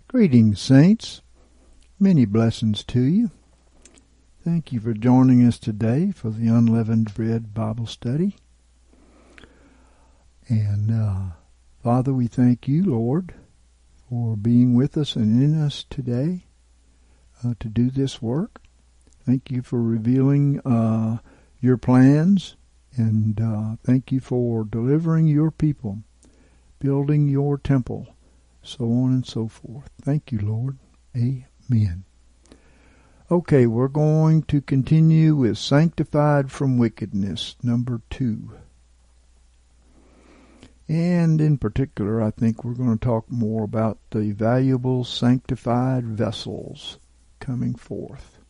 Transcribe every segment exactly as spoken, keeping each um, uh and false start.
Greetings, saints. Many blessings to you. Thank you for joining us today for the Unleavened Bread Bible Study. And uh, Father, we thank you, Lord, for being with us and in us today uh, to do this work. Thank you for revealing uh, your plans, and uh, thank you for delivering your people, building your temple, so on and so forth. Thank you, Lord. Amen. Okay, we're going to continue with Sanctified from Wickedness, number two. And in particular, I think we're going to talk more about the valuable sanctified vessels coming forth.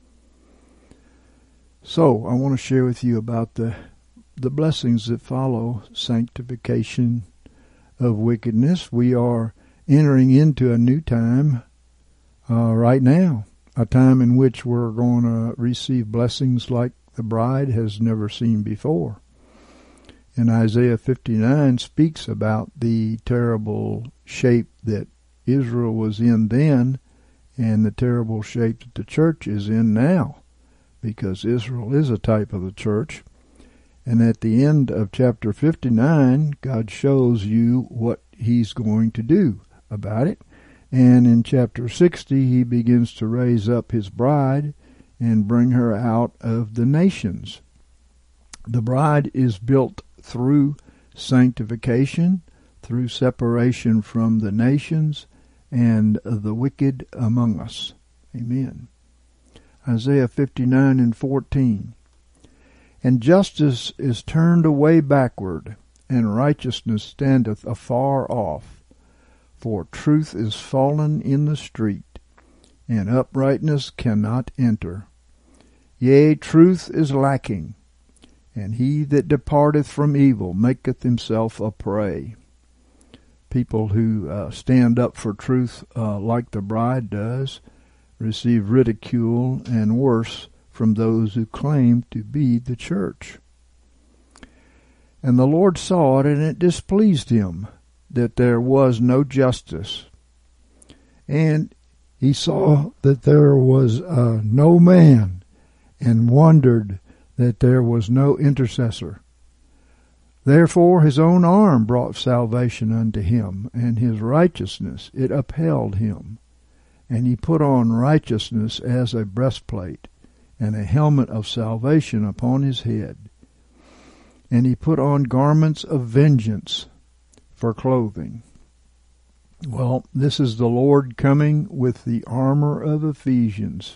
So, I want to share with you about the, the blessings that follow sanctification of wickedness. We are entering into a new time uh, right now, a time in which we're going to receive blessings like the bride has never seen before. And Isaiah fifty-nine speaks about the terrible shape that Israel was in then and the terrible shape that the church is in now, because Israel is a type of the church. And at the end of chapter fifty-nine, God shows you what he's going to do about it. And in chapter sixty, he begins to raise up his bride and bring her out of the nations. The bride is built through sanctification, through separation from the nations and the wicked among us. Amen. Isaiah fifty-nine and fourteen. And justice is turned away backward, and righteousness standeth afar off. For truth is fallen in the street, and uprightness cannot enter. Yea, truth is lacking, and he that departeth from evil maketh himself a prey. People who uh, stand up for truth uh, like the bride does receive ridicule and worse from those who claim to be the church. And the Lord saw it, and it displeased him that there was no justice. And he saw that there was uh, no man, and wondered that there was no intercessor. Therefore his own arm brought salvation unto him, and his righteousness it upheld him. And he put on righteousness as a breastplate, and a helmet of salvation upon his head. And he put on garments of vengeance for clothing. Well, this is the Lord coming with the armor of Ephesians.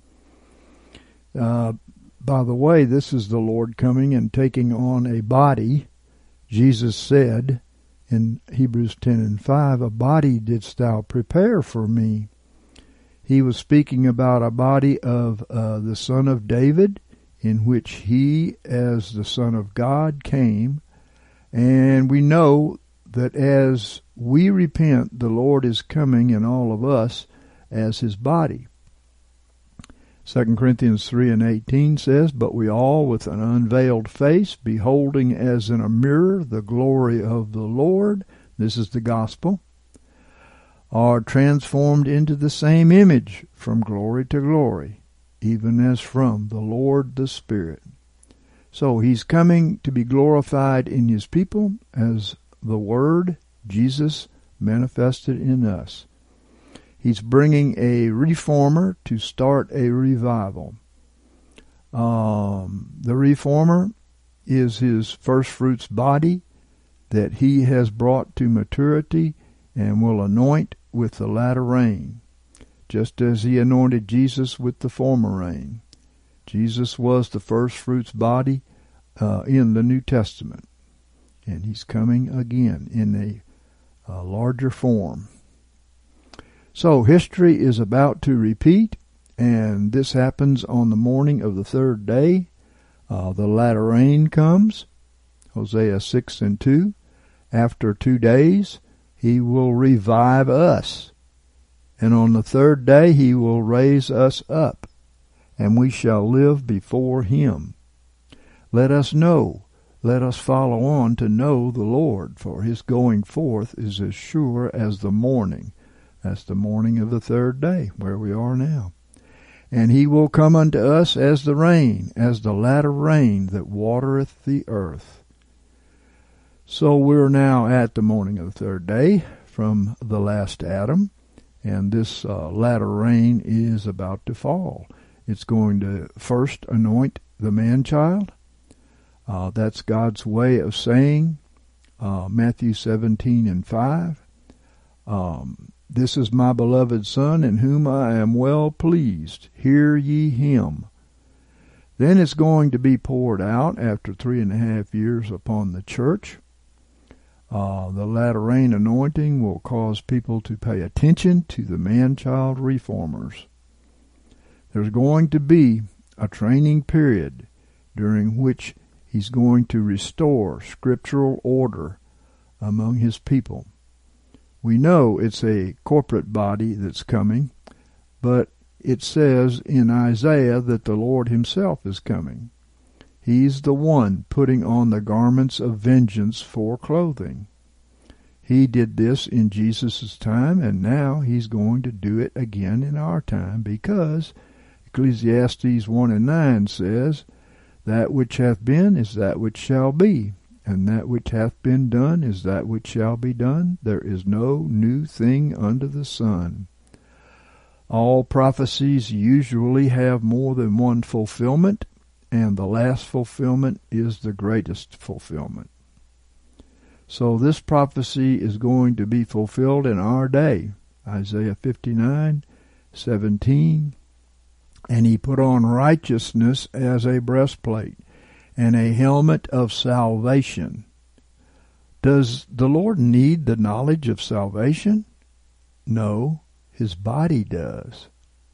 Uh, by the way, this is the Lord coming and taking on a body. Jesus said in Hebrews ten and five, a body didst thou prepare for me. He was speaking about a body of uh, the Son of David, in which he, as the Son of God, came. And we know that as we repent, the Lord is coming in all of us as his body. Second Corinthians three and eighteen says, But we all with an unveiled face, beholding as in a mirror the glory of the Lord, this is the gospel, are transformed into the same image from glory to glory, even as from the Lord the Spirit. So he's coming to be glorified in his people as the Word, Jesus, manifested in us. He's bringing a reformer to start a revival. Um, the reformer is his first fruits body that he has brought to maturity and will anoint with the latter rain, just as he anointed Jesus with the former rain. Jesus was the first fruits body uh, in the New Testament. And he's coming again in a, a larger form. So history is about to repeat, and this happens on the morning of the third day. Uh, the latter rain comes, Hosea six and two. After two days, he will revive us. And on the third day, he will raise us up, and we shall live before him. Let us know. Let us follow on to know the Lord, for his going forth is as sure as the morning, That's the morning of the third day, where we are now. And he will come unto us as the rain, as the latter rain that watereth the earth. So we're now at the morning of the third day from the last Adam, and this uh, latter rain is about to fall. It's going to first anoint the man-child. Uh, that's God's way of saying, uh, Matthew seventeen and five, um, this is my beloved Son, in whom I am well pleased. Hear ye him. Then it's going to be poured out after three and a half years upon the church. Uh, the latter rain anointing will cause people to pay attention to the man-child reformers. There's going to be a training period during which he's going to restore scriptural order among his people. We know it's a corporate body that's coming, but it says in Isaiah that the Lord himself is coming. He's the one putting on the garments of vengeance for clothing. He did this in Jesus' time, and now he's going to do it again in our time, because Ecclesiastes one and nine says, that which hath been is that which shall be, and that which hath been done is that which shall be done. There is no new thing under the sun. All prophecies usually have more than one fulfillment, and the last fulfillment is the greatest fulfillment. So this prophecy is going to be fulfilled in our day. Isaiah fifty-nine, seventeen. And he put on righteousness as a breastplate, and a helmet of salvation. Does the Lord need the knowledge of salvation? No, his body does.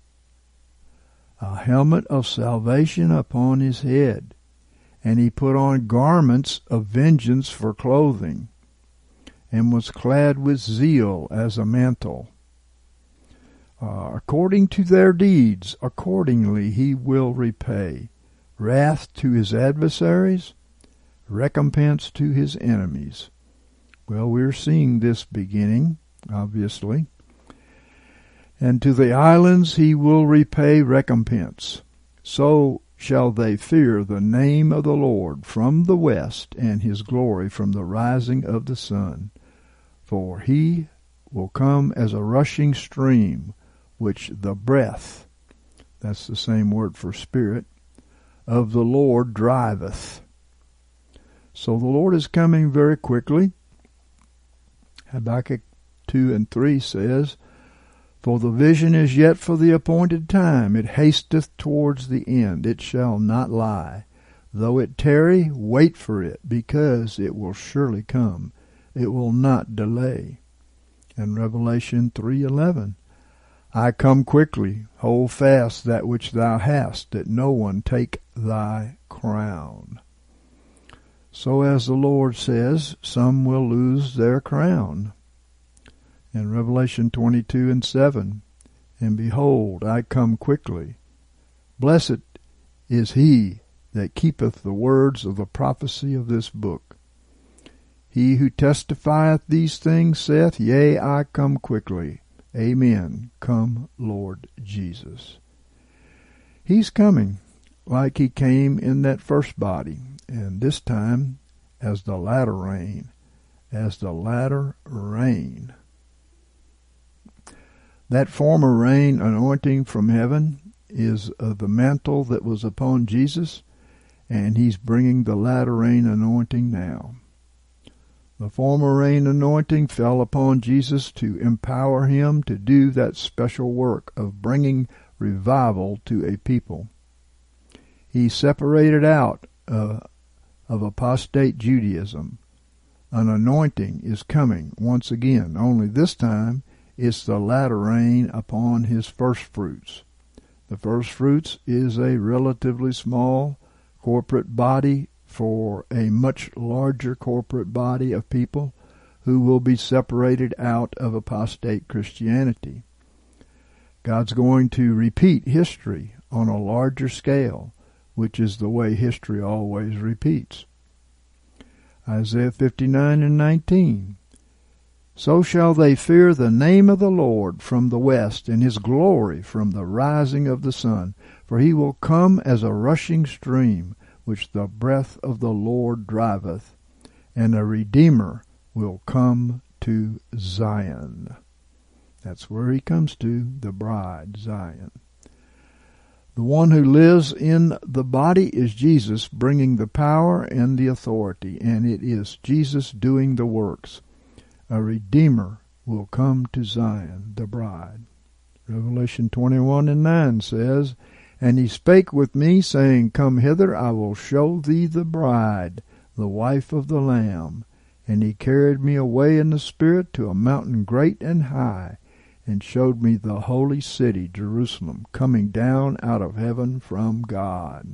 A helmet of salvation upon his head, and he put on garments of vengeance for clothing, and was clad with zeal as a mantle. Uh, according to their deeds, accordingly he will repay. Wrath to his adversaries, recompense to his enemies. Well, we're seeing this beginning, obviously. And to the islands he will repay recompense. So shall they fear the name of the Lord from the west, and his glory from the rising of the sun. For he will come as a rushing stream, which the breath, that's the same word for spirit, of the Lord driveth. So the Lord is coming very quickly. Habakkuk two and three says, for the vision is yet for the appointed time. It hasteth towards the end. It shall not lie. Though it tarry, wait for it, because it will surely come. It will not delay. And Revelation three eleven, I come quickly, hold fast that which thou hast, that no one take thy crown. So as the Lord says, some will lose their crown. In Revelation twenty-two and seven, and behold, I come quickly. Blessed is he that keepeth the words of the prophecy of this book. He who testifieth these things saith, yea, I come quickly. Amen. Come, Lord Jesus. He's coming like he came in that first body, and this time as the latter rain, as the latter rain. That former rain anointing from heaven is uh, the mantle that was upon Jesus, and he's bringing the latter rain anointing now. The former rain anointing fell upon Jesus to empower him to do that special work of bringing revival to a people. He separated out uh, of apostate Judaism. An anointing is coming once again, only this time it's the latter rain upon his first fruits. The first fruits is a relatively small corporate body for a much larger corporate body of people who will be separated out of apostate Christianity. God's going to repeat history on a larger scale, which is the way history always repeats. Isaiah fifty-nine and nineteen So shall they fear the name of the Lord from the west, and his glory from the rising of the sun. For he will come as a rushing stream, which the breath of the Lord driveth, and a Redeemer will come to Zion. That's where he comes to, the bride, Zion. The one who lives in the body is Jesus, bringing the power and the authority, and it is Jesus doing the works. A Redeemer will come to Zion, the bride. Revelation twenty-one and nine says, And he spake with me, saying, Come hither, I will show thee the bride, the wife of the Lamb. And he carried me away in the Spirit to a mountain great and high, and showed me the holy city, Jerusalem, coming down out of heaven from God.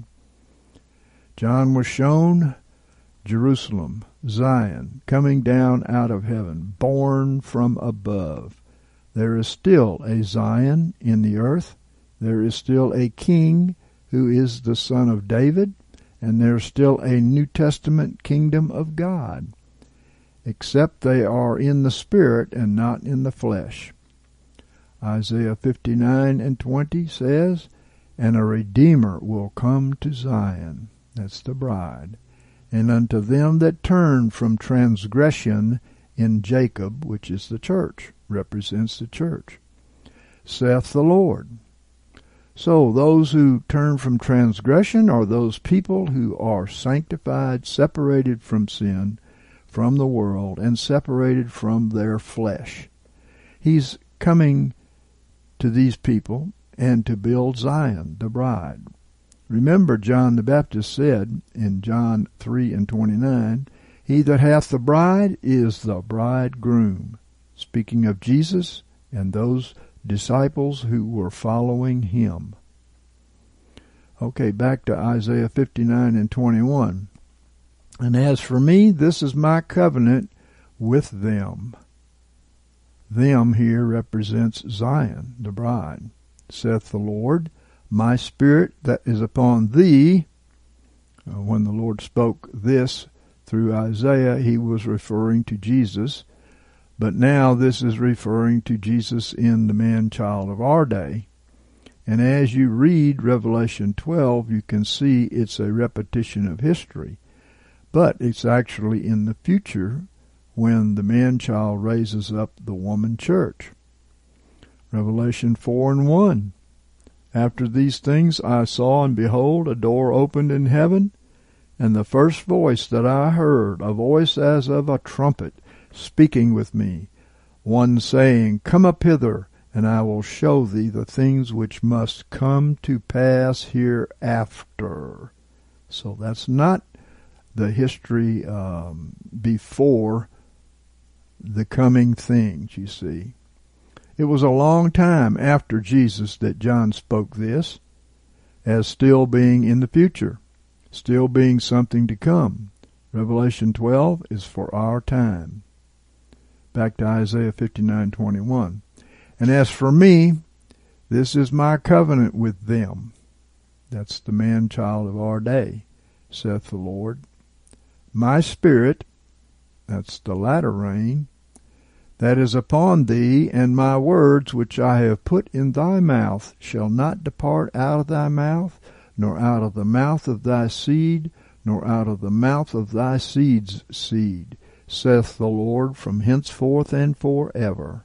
John was shown Jerusalem, Zion, coming down out of heaven, born from above. There is still a Zion in the earth. There is still a king who is the son of David, and there is still a New Testament kingdom of God, except they are in the spirit and not in the flesh. Isaiah fifty-nine and twenty says, And a Redeemer will come to Zion. That's the bride. And unto them that turn from transgression in Jacob, which is the church, represents the church, saith the Lord. So those who turn from transgression are those people who are sanctified, separated from sin, from the world, and separated from their flesh. He's coming to these people and to build Zion, the bride. Remember, John the Baptist said in John three and twenty-nine, He that hath the bride is the bridegroom, speaking of Jesus and those disciples who were following him. Okay, back to Isaiah fifty-nine and twenty-one. And as for me, this is my covenant with them. Them here represents Zion, the bride. Saith the Lord, My spirit that is upon thee. Uh, when the Lord spoke this through Isaiah, he was referring to Jesus. But now this is referring to Jesus in the man-child of our day. And as you read Revelation twelve, you can see it's a repetition of history. But it's actually in the future when the man-child raises up the woman church. Revelation four and one. After these things I saw, and behold, a door opened in heaven, and the first voice that I heard, a voice as of a trumpet, speaking with me, one saying, Come up hither, and I will show thee the things which must come to pass hereafter. So that's not the history um, before the coming things, you see. It was a long time after Jesus that John spoke this, as still being in the future, still being something to come. Revelation twelve is for our time. Back to Isaiah fifty-nine twenty-one. And as for me, this is my covenant with them. That's the man-child of our day, saith the Lord. My spirit, that's the latter rain, that is upon thee, and my words which I have put in thy mouth shall not depart out of thy mouth, nor out of the mouth of thy seed, nor out of the mouth of thy seed's seed, saith the Lord, from henceforth and forever.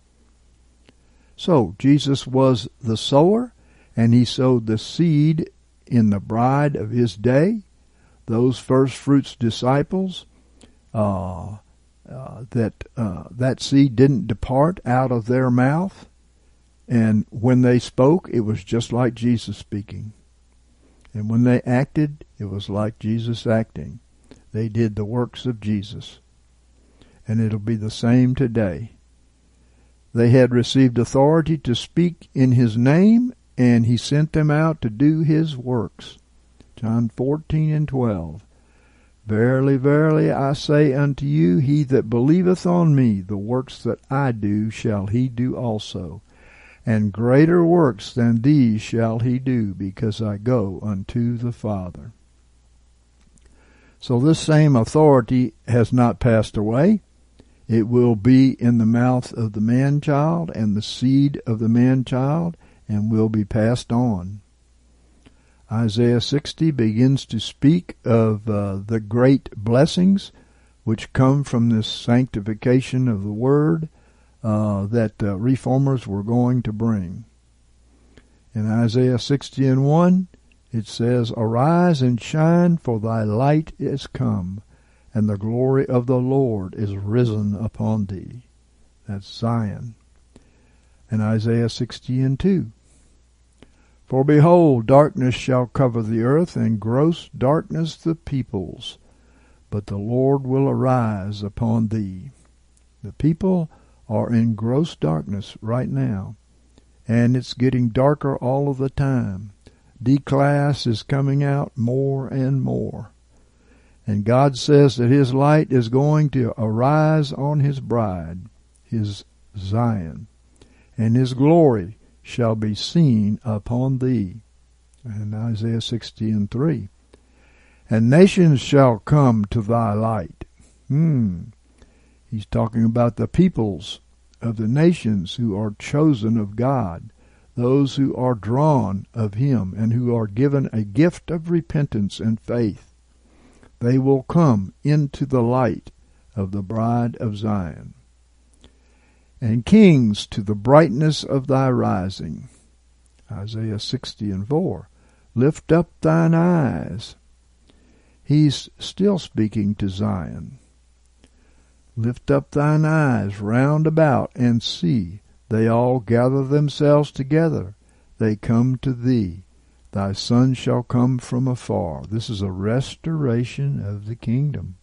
So Jesus was the sower, and he sowed the seed in the bride of his day, those first fruits disciples, uh, uh, that uh, that seed didn't depart out of their mouth, and when they spoke, it was just like Jesus speaking. And when they acted, it was like Jesus acting. They did the works of Jesus. And it'll be the same today. They had received authority to speak in his name, and he sent them out to do his works. John fourteen and twelve. Verily, verily, I say unto you, he that believeth on me, the works that I do shall he do also. And greater works than these shall he do, because I go unto the Father. So this same authority has not passed away. It will be in the mouth of the man-child and the seed of the man-child, and will be passed on. Isaiah sixty begins to speak of uh, the great blessings which come from this sanctification of the Word uh, that uh, reformers were going to bring. In Isaiah sixty and one, it says, "Arise and shine, for thy light is come, and the glory of the Lord is risen upon thee." That's Zion. And Isaiah sixty and two, "For behold, darkness shall cover the earth, and gross darkness the peoples. But the Lord will arise upon thee." The people are in gross darkness right now, and it's getting darker all of the time. D-class is coming out more and more. And God says that His light is going to arise on His bride, His Zion, and His glory shall be seen upon thee. And Isaiah sixty and three. "And nations shall come to thy light." Hmm. He's talking about the peoples of the nations who are chosen of God, those who are drawn of Him and who are given a gift of repentance and faith. They will come into the light of the bride of Zion. "And kings to the brightness of thy rising." Isaiah sixty and four. "Lift up thine eyes." He's still speaking to Zion. "Lift up thine eyes round about, and see, they all gather themselves together. They come to thee. Thy son shall come from afar." This is a restoration of the kingdom.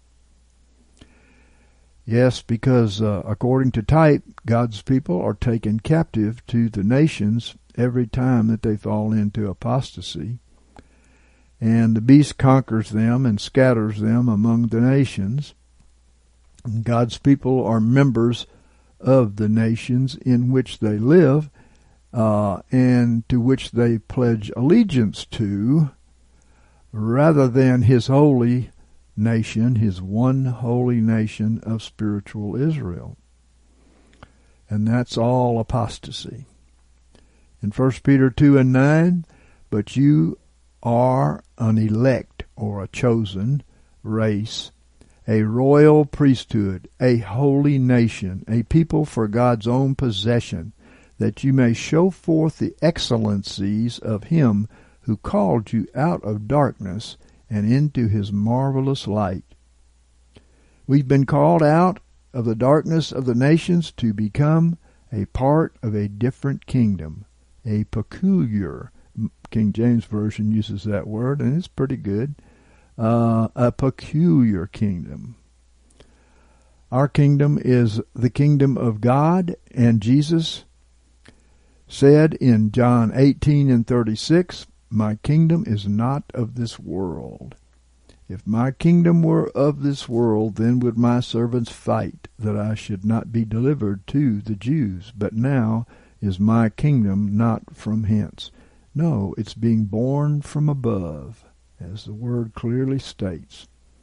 Yes, because uh, according to type, God's people are taken captive to the nations every time that they fall into apostasy. And the beast conquers them and scatters them among the nations. And God's people are members of the nations in which they live, uh, and to which they pledge allegiance to, rather than His holy nation, His one holy nation of spiritual Israel. And that's all apostasy. In First Peter two and nine, "But you are an elect," or a chosen race, "a royal priesthood, a holy nation, a people for God's own possession, that you may show forth the excellencies of Him who called you out of darkness and into His marvelous light." We've been called out of the darkness of the nations to become a part of a different kingdom, a peculiar, King James Version uses that word, and it's pretty good, uh, a peculiar kingdom. Our kingdom is the kingdom of God, and Jesus said in John eighteen and thirty-six, "My kingdom is not of this world. If my kingdom were of this world, then would my servants fight, that I should not be delivered to the Jews. But now is my kingdom not from hence." No, it's being born from above, as the word clearly states.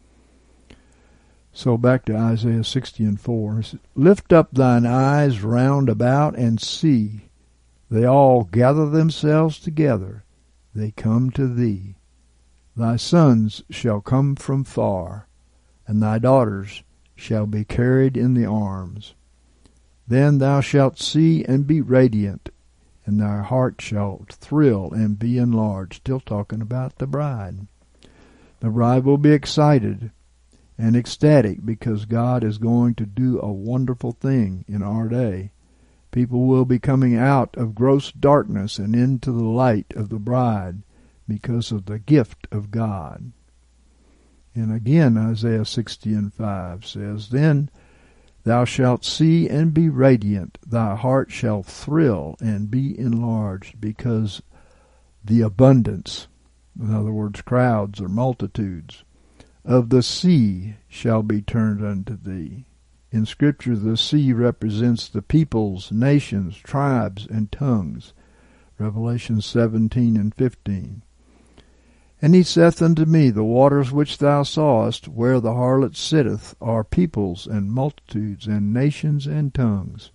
So back to Isaiah sixty and four. "Lift up thine eyes round about, and see, they all gather themselves together. They come to thee. Thy sons shall come from far, and thy daughters shall be carried in the arms. Then thou shalt see and be radiant, and thy heart shall thrill and be enlarged." Still talking about the bride. The bride will be excited and ecstatic because God is going to do a wonderful thing in our day. People will be coming out of gross darkness and into the light of the bride because of the gift of God. And again, Isaiah sixty and five says, "Then thou shalt see and be radiant, thy heart shall thrill and be enlarged, because the abundance," in other words, crowds or multitudes, "of the sea shall be turned unto thee." In Scripture, the sea represents the peoples, nations, tribes, and tongues. Revelation seventeen and fifteen. And he saith unto me, The waters which thou sawest, where the harlot sitteth, are peoples and multitudes and nations and tongues.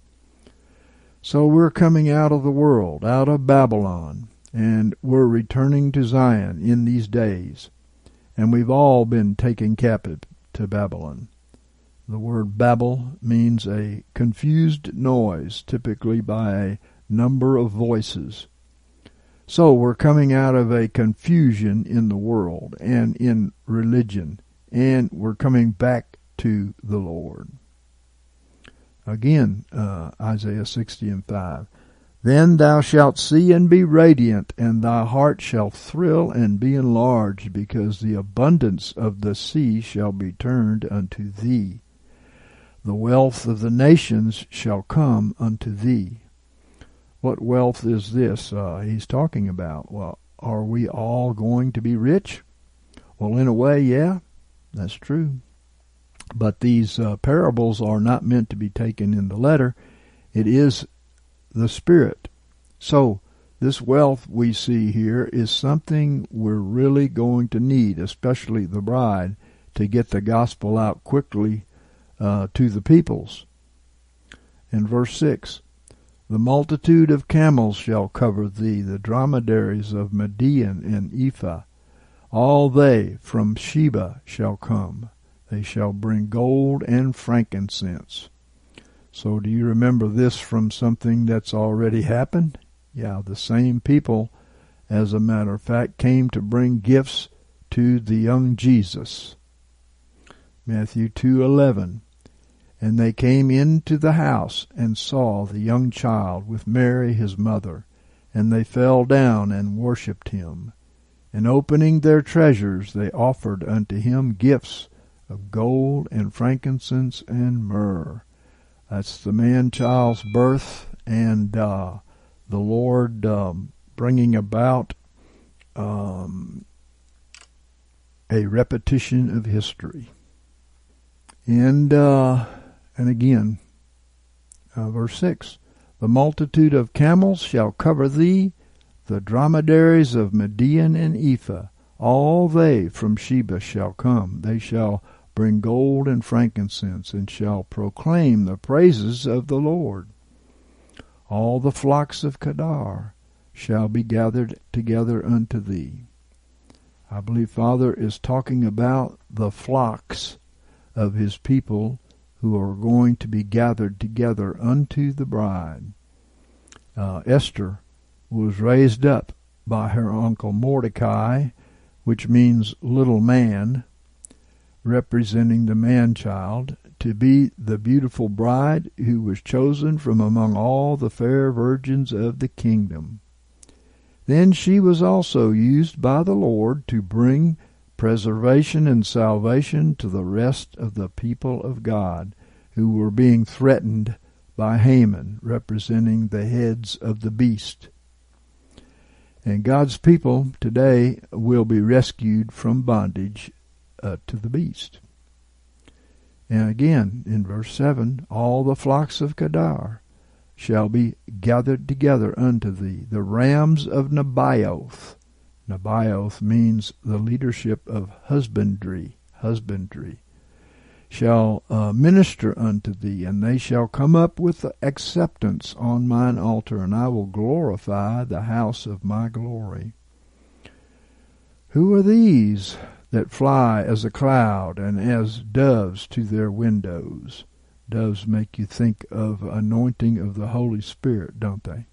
So we're coming out of the world, out of Babylon, and we're returning to Zion in these days. And we've all been taken captive to Babylon. The word Babel means a confused noise, typically by a number of voices. So we're coming out of a confusion in the world and in religion, and we're coming back to the Lord. Again, uh, Isaiah sixty and five. Then thou shalt see and be radiant, and thy heart shall thrill and be enlarged, because the abundance of the sea shall be turned unto thee. The wealth of the nations shall come unto thee. What wealth is this uh, he's talking about? Well, are we all going to be rich? Well, in a way, yeah, that's true. But these uh, parables are not meant to be taken in the letter. It is the Spirit. So this wealth we see here is something we're really going to need, especially the bride, to get the gospel out quickly uh, to the peoples. In verse six, the multitude of camels shall cover thee, the dromedaries of Midian and Ephah. All they from Sheba shall come. They shall bring gold and frankincense. So do you remember this from something that's already happened? Yeah, the same people, as a matter of fact, came to bring gifts to the young Jesus. Matthew two eleven. And they came into the house and saw the young child with Mary his mother, and they fell down and worshipped him. And opening their treasures, they offered unto him gifts of gold and frankincense and myrrh. That's the man-child's birth and uh, the Lord um, bringing about um, a repetition of history. And uh, and again, uh, verse six, the multitude of camels shall cover thee, the dromedaries of Midian and Ephah. All they from Sheba shall come. They shall bring gold and frankincense, and shall proclaim the praises of the Lord. All the flocks of Kedar shall be gathered together unto thee. I believe Father is talking about the flocks of his people who are going to be gathered together unto the bride. Uh, Esther was raised up by her uncle Mordecai, which means little man, representing the man-child, to be the beautiful bride who was chosen from among all the fair virgins of the kingdom. Then she was also used by the Lord to bring preservation and salvation to the rest of the people of God, who were being threatened by Haman, representing the heads of the beast. And God's people today will be rescued from bondage uh, to the beast. And again, in verse seven, all the flocks of Kedar shall be gathered together unto thee, the rams of Nebaioth. Nebaioth means the leadership of husbandry, husbandry, shall uh, minister unto thee, and they shall come up with acceptance on mine altar, and I will glorify the house of my glory. Who are these that fly as a cloud and as doves to their windows? Doves make you think of anointing of the Holy Spirit, don't they?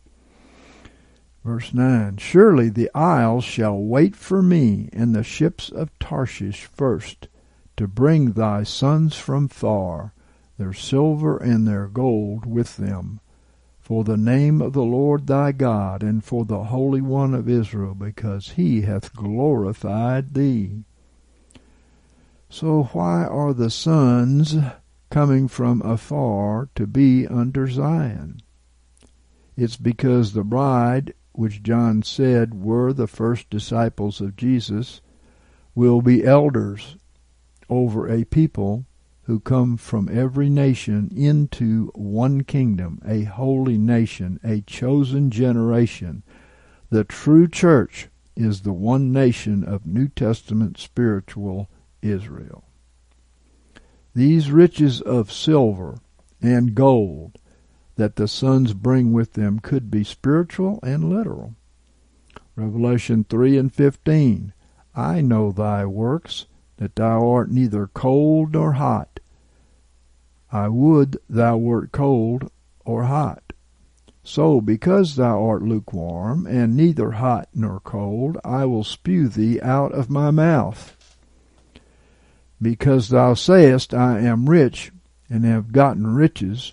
Verse nine, surely the isles shall wait for me, and the ships of Tarshish first, to bring thy sons from far, their silver and their gold with them, for the name of the Lord thy God, and for the Holy One of Israel, because he hath glorified thee. So why are the sons coming from afar to be under Zion? It's because the bride, which John said were the first disciples of Jesus, will be elders over a people who come from every nation into one kingdom, a holy nation, a chosen generation, the true church is the one nation of New Testament spiritual Israel. These riches of silver and gold that the sons bring with them could be spiritual and literal. Revelation three and fifteen, I know thy works, that thou art neither cold nor hot. I would thou wert cold or hot. So, because thou art lukewarm, and neither hot nor cold, I will spew thee out of my mouth. Because thou sayest, I am rich, and have gotten riches.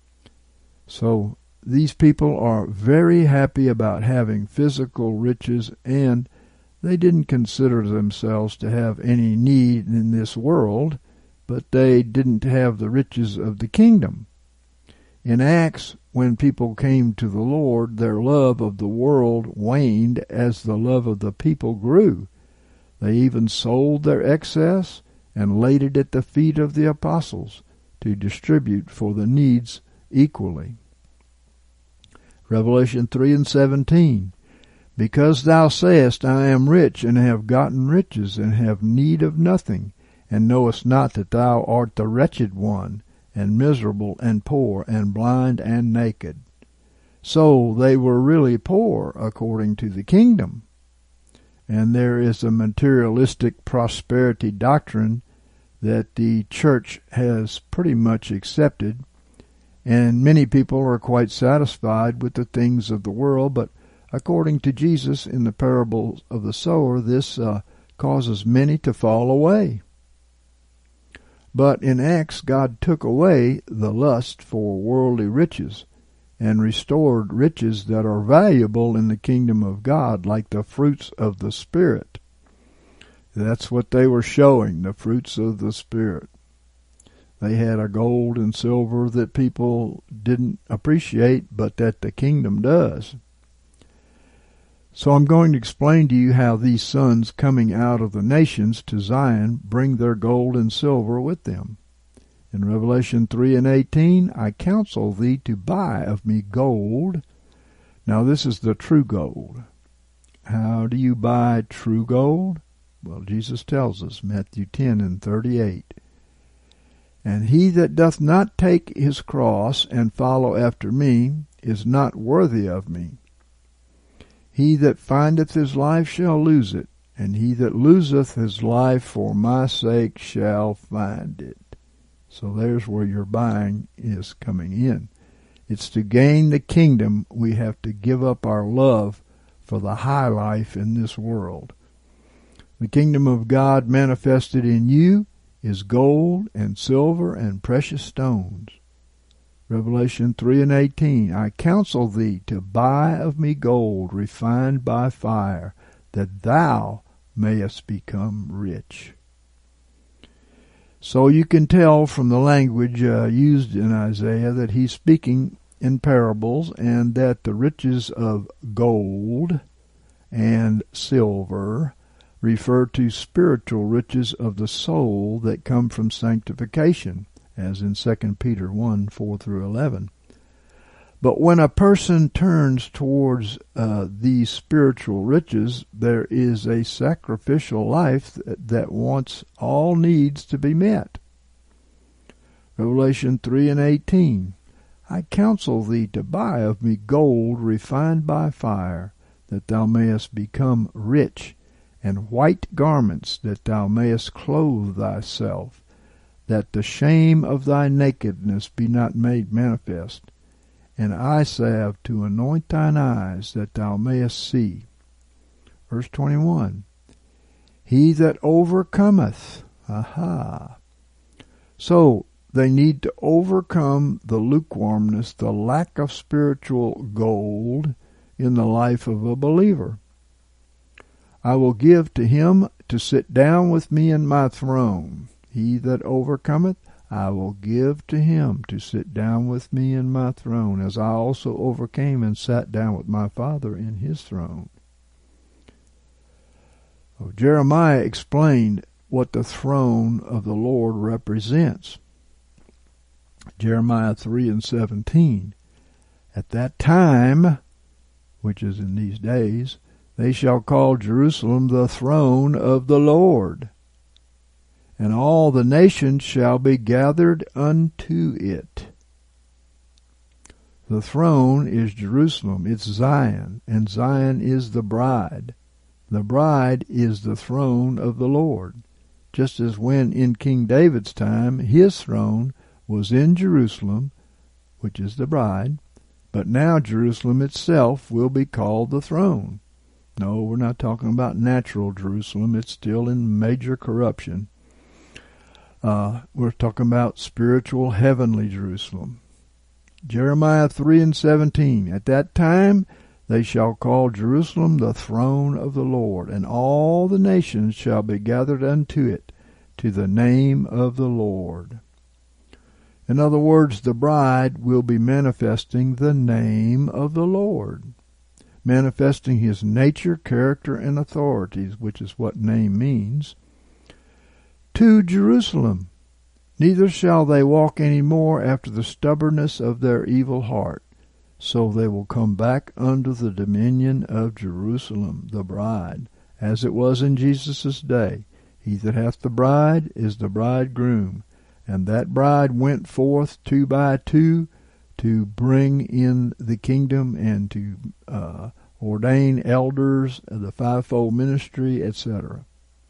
So, these people are very happy about having physical riches, and they didn't consider themselves to have any need in this world, but they didn't have the riches of the kingdom. In Acts, when people came to the Lord, their love of the world waned as the love of the people grew. They even sold their excess and laid it at the feet of the apostles to distribute for the needs equally. Revelation three and seventeen, because thou sayest, I am rich, and have gotten riches, and have need of nothing, and knowest not that thou art the wretched one, and miserable, and poor, and blind, and naked. So they were really poor according to the kingdom. And there is a materialistic prosperity doctrine that the church has pretty much accepted, and many people are quite satisfied with the things of the world, but according to Jesus in the parable of the sower, this uh, causes many to fall away. But in Acts, God took away the lust for worldly riches and restored riches that are valuable in the kingdom of God, like the fruits of the Spirit. That's what they were showing, the fruits of the Spirit. They had a gold and silver that people didn't appreciate, but that the kingdom does. So I'm going to explain to you how these sons coming out of the nations to Zion bring their gold and silver with them. In Revelation three and eighteen, I counsel thee to buy of me gold. Now this is the true gold. How do you buy true gold? Well, Jesus tells us, Matthew ten and thirty-eight. And he that doth not take his cross and follow after me is not worthy of me. He that findeth his life shall lose it, and he that loseth his life for my sake shall find it. So there's where your buying is coming in. It's to gain the kingdom, we have to give up our love for the high life in this world. The kingdom of God manifested in you is gold and silver and precious stones. Revelation three and eighteen, I counsel thee to buy of me gold refined by fire, that thou mayest become rich. So you can tell from the language uh, used in Isaiah that he's speaking in parables, and that the riches of gold and silver refer to spiritual riches of the soul that come from sanctification, as in Second Peter one, four through eleven. But when a person turns towards uh, these spiritual riches, there is a sacrificial life that, that wants all needs to be met. Revelation three and eighteen, I counsel thee to buy of me gold refined by fire, that thou mayest become rich, and white garments, that thou mayest clothe thyself, that the shame of thy nakedness be not made manifest, and eye salve to anoint thine eyes, that thou mayest see. Verse twenty-one, he that overcometh, aha. So they need to overcome the lukewarmness, the lack of spiritual gold in the life of a believer. I will give to him to sit down with me in my throne. He that overcometh, I will give to him to sit down with me in my throne, as I also overcame and sat down with my Father in his throne. Oh, Jeremiah explained what the throne of the Lord represents. Jeremiah three and seventeen. At that time, which is in these days, They shall call Jerusalem the throne of the Lord, and all the nations shall be gathered unto it. The throne is Jerusalem, it's Zion, and Zion is the bride. The bride is the throne of the Lord, just as when in King David's time his throne was in Jerusalem, which is the bride, but now Jerusalem itself will be called the throne. No, we're not talking about natural Jerusalem. It's still in major corruption. Uh, we're talking about spiritual heavenly Jerusalem. Jeremiah three and seventeen. At that time they shall call Jerusalem the throne of the Lord, and all the nations shall be gathered unto it, to the name of the Lord. In other words, the bride will be manifesting the name of the Lord, manifesting his nature, character, and authorities, which is what name means, to Jerusalem. Neither shall they walk any more after the stubbornness of their evil heart. So they will come back under the dominion of Jerusalem, the bride, as it was in Jesus' day. He that hath the bride is the bridegroom. And that bride went forth two by two to bring in the kingdom and to uh, ordain elders of the fivefold ministry, et cetera.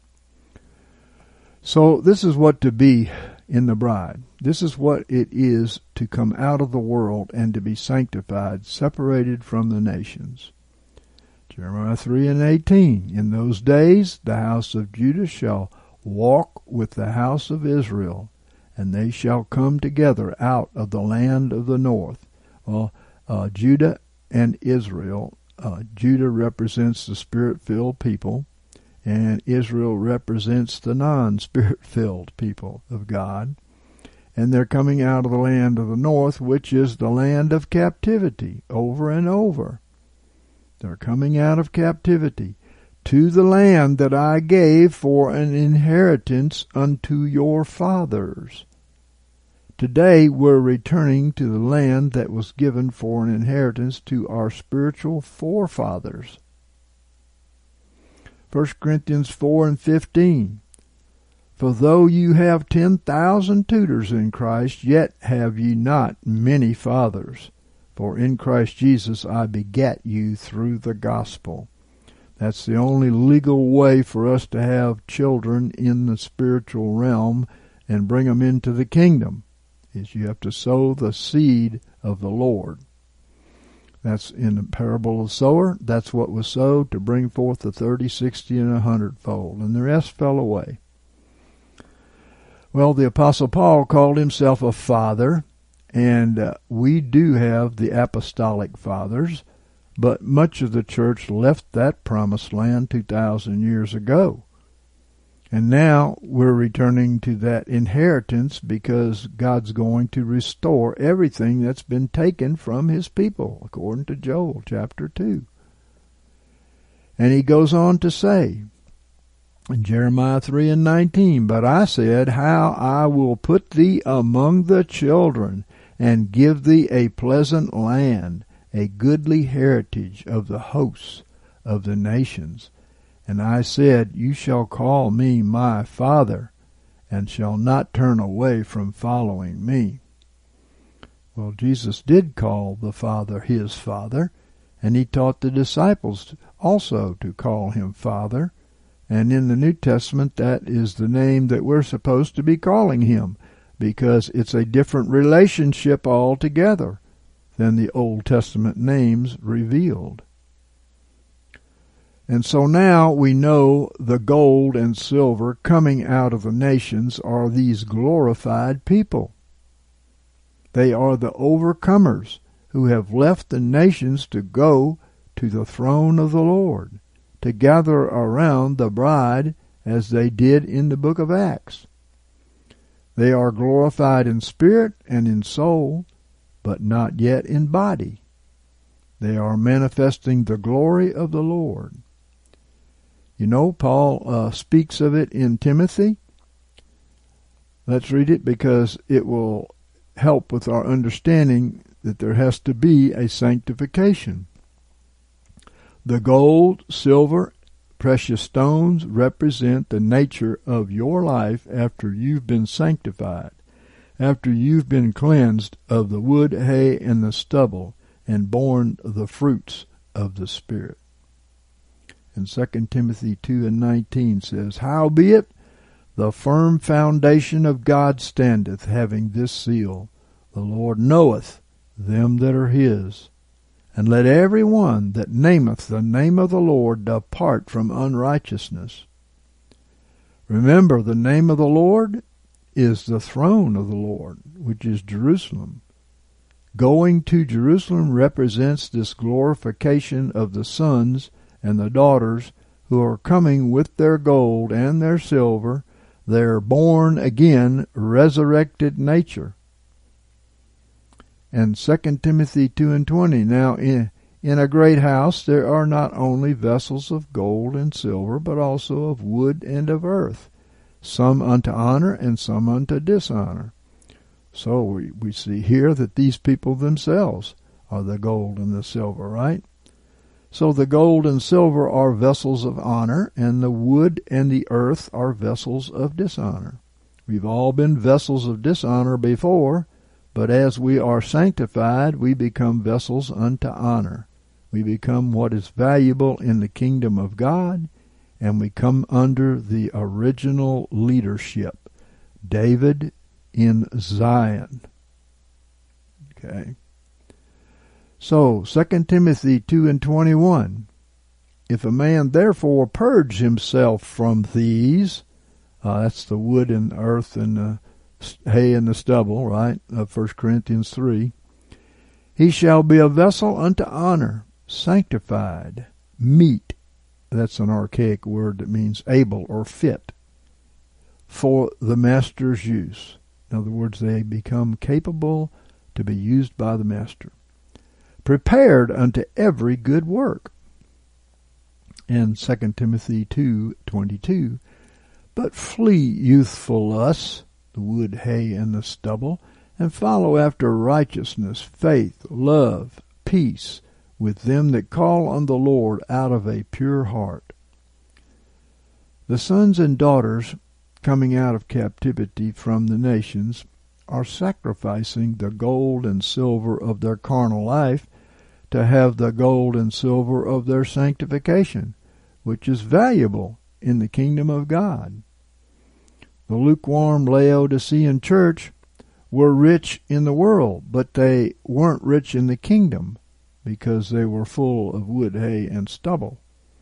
So this is what to be in the bride. This is what it is to come out of the world and to be sanctified, separated from the nations. Jeremiah three and eighteen. In those days the house of Judah shall walk with the house of Israel, and they shall come together out of the land of the north. Well, uh, Judah and Israel. Uh, Judah represents the Spirit-filled people, and Israel represents the non-Spirit-filled people of God. And they're coming out of the land of the north, which is the land of captivity, over and over. They're coming out of captivity to the land that I gave for an inheritance unto your fathers. Today we're returning to the land that was given for an inheritance to our spiritual forefathers. First Corinthians four and fifteen. For though you have ten thousand tutors in Christ, yet have ye not many fathers. For in Christ Jesus I begat you through the gospel. That's the only legal way for us to have children in the spiritual realm and bring them into the kingdom, is you have to sow the seed of the Lord. That's in the parable of the sower. That's what was sowed to bring forth the thirty, sixty, and a hundredfold, and the rest fell away. Well, the Apostle Paul called himself a father, and uh, we do have the apostolic fathers, but much of the church left that promised land two thousand years ago. And now we're returning to that inheritance because God's going to restore everything that's been taken from his people, according to Joel chapter two. And he goes on to say, in Jeremiah three and nineteen, But I said, How I will put thee among the children, and give thee a pleasant land, a goodly heritage of the hosts of the nations. And I said, You shall call me my father, and shall not turn away from following me. Well, Jesus did call the Father his Father, and he taught the disciples also to call him Father. And in the New Testament, that is the name that we're supposed to be calling him, because it's a different relationship altogether than the Old Testament names revealed. And so now we know the gold and silver coming out of the nations are these glorified people. They are the overcomers who have left the nations to go to the throne of the Lord, to gather around the bride as they did in the book of Acts. They are glorified in spirit and in soul, but not yet in body. They are manifesting the glory of the Lord. You know, Paul uh, speaks of it in Timothy. Let's read it because it will help with our understanding that there has to be a sanctification. The gold, silver, precious stones represent the nature of your life after you've been sanctified, after you've been cleansed of the wood, hay, and the stubble, and borne the fruits of the Spirit. And Second Timothy two and nineteen says, Howbeit, the firm foundation of God standeth, having this seal, The Lord knoweth them that are his. And let every one that nameth the name of the Lord depart from unrighteousness. Remember, the name of the Lord is the throne of the Lord, which is Jerusalem. Going to Jerusalem represents this glorification of the sons and the daughters who are coming with their gold and their silver, their born again, resurrected nature. And Second Timothy two and twenty, Now in, in a great house there are not only vessels of gold and silver, but also of wood and of earth, some unto honor and some unto dishonor. So we, we see here that these people themselves are the gold and the silver, right? So the gold and silver are vessels of honor, and the wood and the earth are vessels of dishonor. We've all been vessels of dishonor before, but as we are sanctified, we become vessels unto honor. We become what is valuable in the kingdom of God, and we come under the original leadership, David in Zion. Okay. So, Second Timothy two and twenty-one, If a man therefore purge himself from these, uh, that's the wood and earth and the hay and the stubble, right, of First Corinthians three, he shall be a vessel unto honor, sanctified, meet, that's an archaic word that means able or fit, for the master's use. In other words, they become capable to be used by the master. Prepared unto every good work. And Second Timothy two twenty-two, But flee youthful lusts, the wood, hay, and the stubble, and follow after righteousness, faith, love, peace, with them that call on the Lord out of a pure heart. The sons and daughters coming out of captivity from the nations are sacrificing the gold and silver of their carnal life to have the gold and silver of their sanctification, which is valuable in the kingdom of God. The lukewarm Laodicean church were rich in the world, but they weren't rich in the kingdom because they were full of wood, hay, and stubble.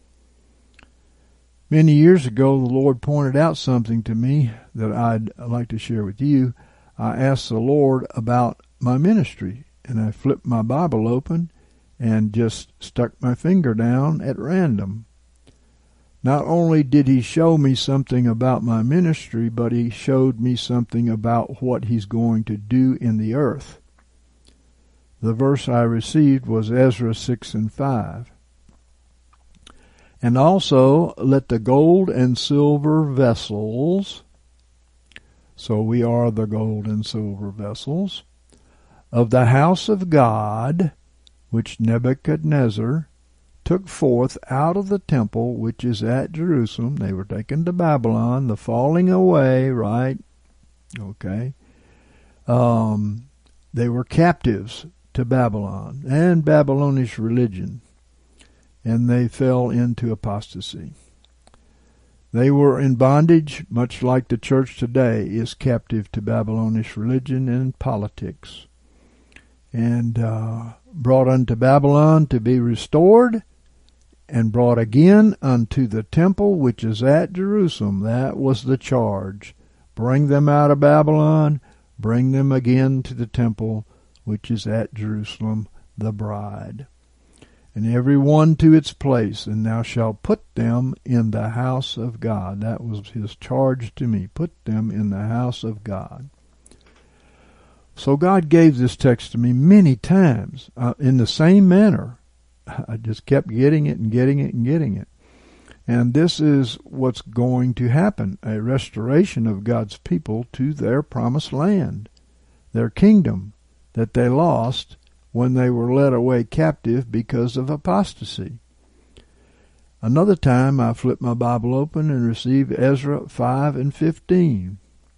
Many years ago, the Lord pointed out something to me that I'd like to share with you. I asked the Lord about my ministry, and I flipped my Bible open and just stuck my finger down at random. Not only did he show me something about my ministry, but he showed me something about what he's going to do in the earth. The verse I received was Ezra six and five. And also, let the gold and silver vessels, so we are the gold and silver vessels, of the house of God, which Nebuchadnezzar took forth out of the temple which is at Jerusalem. They were taken to Babylon, the falling away, right? Okay. Um, they were captives to Babylon and Babylonish religion, and they fell into apostasy. They were in bondage, much like the church today is captive to Babylonish religion and politics, and uh, brought unto Babylon to be restored, and brought again unto the temple which is at Jerusalem. That was the charge. Bring them out of Babylon, bring them again to the temple which is at Jerusalem, the bride. And every one to its place, and thou shalt put them in the house of God. That was his charge to me. Put them in the house of God. So God gave this text to me many times uh, in the same manner. I just kept getting it and getting it and getting it. And this is what's going to happen, a restoration of God's people to their promised land, their kingdom that they lost when they were led away captive because of apostasy. Another time I flip my Bible open and receive Ezra five and fifteen.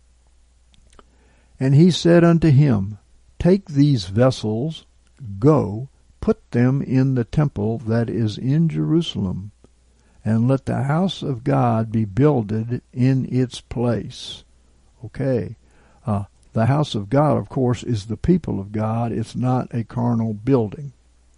And he said unto him, Take these vessels, go, put them in the temple that is in Jerusalem, and let the house of God be builded in its place. Okay. Uh, the house of God, of course, is the people of God. It's not a carnal building.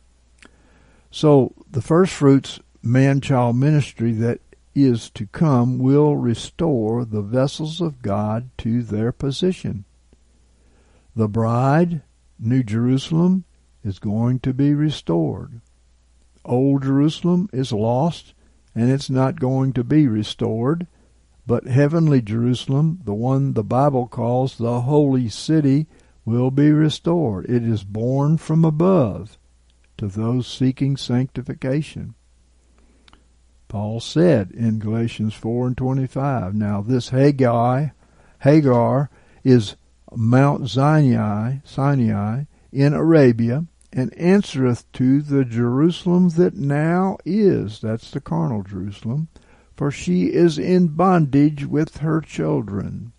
So the first fruits man-child ministry that is to come will restore the vessels of God to their position. The bride, New Jerusalem, is going to be restored. Old Jerusalem is lost, and it's not going to be restored. But heavenly Jerusalem, the one the Bible calls the holy city, will be restored. It is born from above to those seeking sanctification. Paul said in Galatians four and twenty-five, Now this Hagar, Hagar is Mount Sinai, Sinai in Arabia, and answereth to the Jerusalem that now is, that's the carnal Jerusalem, for she is in bondage with her children.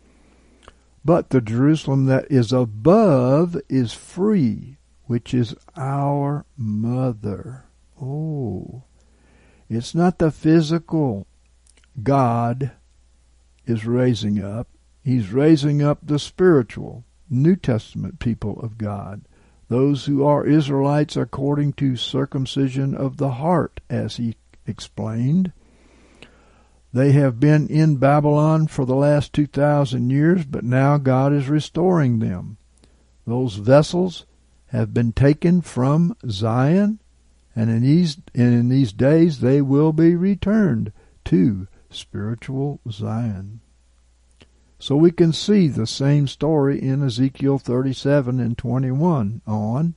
But the Jerusalem that is above is free, which is our mother. Oh, it's not the physical God is raising up. He's raising up the spiritual, New Testament people of God, those who are Israelites according to circumcision of the heart, as he explained. They have been in Babylon for the last two thousand years, but now God is restoring them. Those vessels have been taken from Zion, and in these, and in these days they will be returned to spiritual Zion. So we can see the same story in Ezekiel thirty-seven and twenty-one on.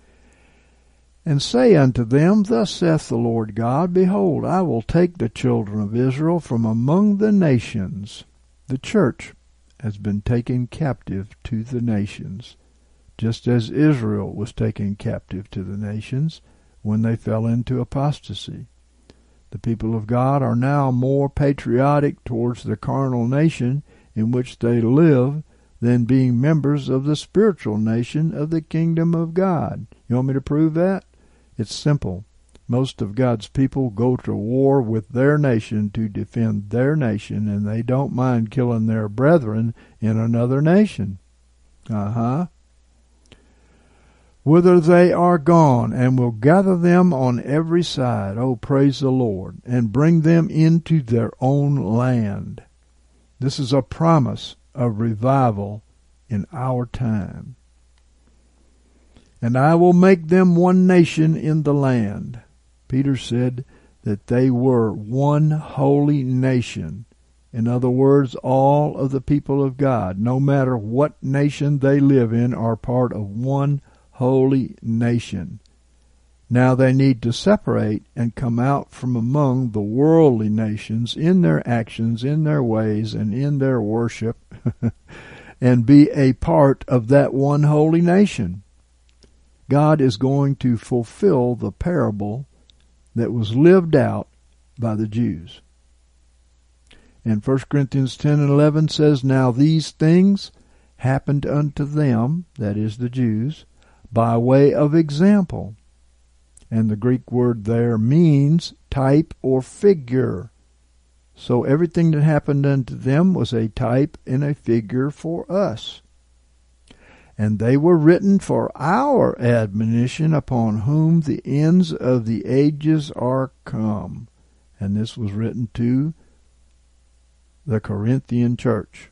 And say unto them, Thus saith the Lord God, Behold, I will take the children of Israel from among the nations. The church has been taken captive to the nations, just as Israel was taken captive to the nations when they fell into apostasy. The people of God are now more patriotic towards the carnal nation in which they live than being members of the spiritual nation of the kingdom of God. You want me to prove that? It's simple. Most of God's people go to war with their nation to defend their nation, and they don't mind killing their brethren in another nation. Uh-huh. Whither they are gone, and will gather them on every side, oh, praise the Lord, and bring them into their own land. This is a promise of revival in our time. And I will make them one nation in the land. Peter said that they were one holy nation. In other words, all of the people of God, no matter what nation they live in, are part of one holy nation. Now they need to separate and come out from among the worldly nations in their actions, in their ways, and in their worship, and be a part of that one holy nation. God is going to fulfill the parable that was lived out by the Jews. And First Corinthians ten and eleven says, Now these things happened unto them, that is the Jews, by way of example. And the Greek word there means type or figure. So everything that happened unto them was a type and a figure for us. And they were written for our admonition, upon whom the ends of the ages are come. And this was written to the Corinthian church.